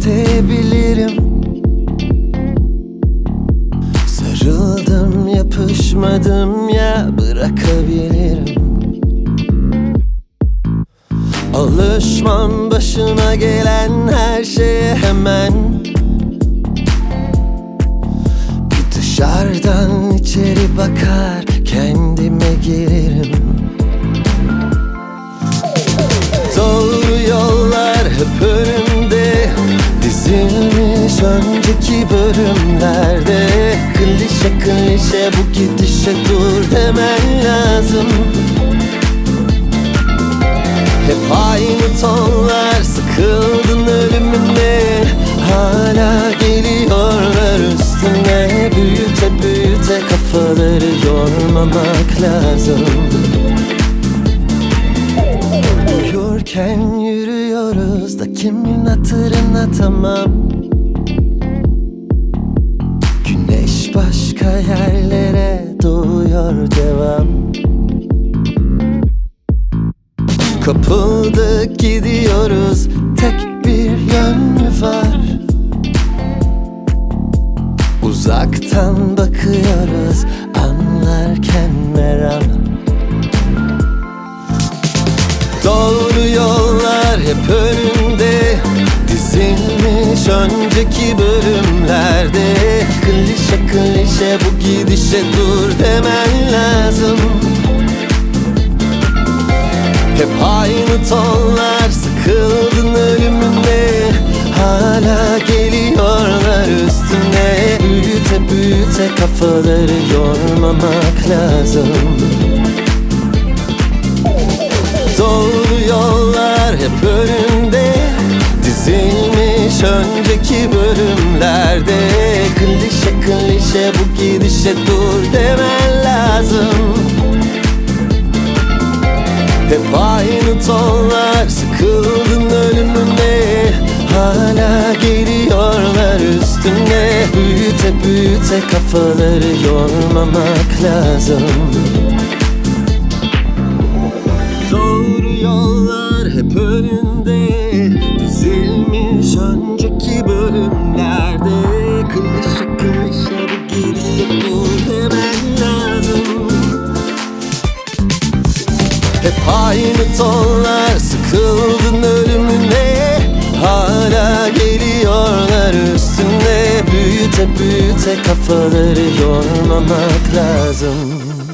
isteyebilirim. Sarıldım, yapışmadım ya, bırakabilirim. Alışmam başıma gelen her şeye hemen. Bir dışarıdan içeri bakar, kendime girerim. Doğru yollar hep önümde, dizilmiş önceki bölümlerde. Klişe klişe bu gidişe dur demen lazım. Hep aynı tonlar, sıkıldın ölümüne. Hala geliyorlar üstüne. Büyüte büyüte kafaları yormamak lazım. Uyurken yürüyoruz da kimin hatırına tamam. Güneş başka yerlere doğuyor devam. Kapıldık gidiyoruz, tek bir yön mü var? Uzaktan bakıyoruz, anlarken meram. Doğru yollar hep önünde, dizilmiş önceki bölümlerde. Klişe klişe bu gidişe dur demen lazım. Hep aynı tonlar, sıkıldın ölümüne. Hala geliyorlar üstüne. Büyüte büyüte kafaları yormamak lazım. Doğru yollar hep önünde, dizilmiş önceki bölümlerde. Klişe klişe bu gidişe dur demen lazım. Hep aynı tonlar, sıkıldın ölümüne. Hala geliyorlar üstüne. Büyüte büyüte kafaları yormamak lazım. Doğru yollar hep önünde, dizilmiş önceki bölümlerde. Klişe klişe bu gidişe dur demen lazım. Hep aynı tonlar, sıkıldın ölümüne. Hala geliyorlar üstüne. Büyüte büyüte kafaları yormamak lazım.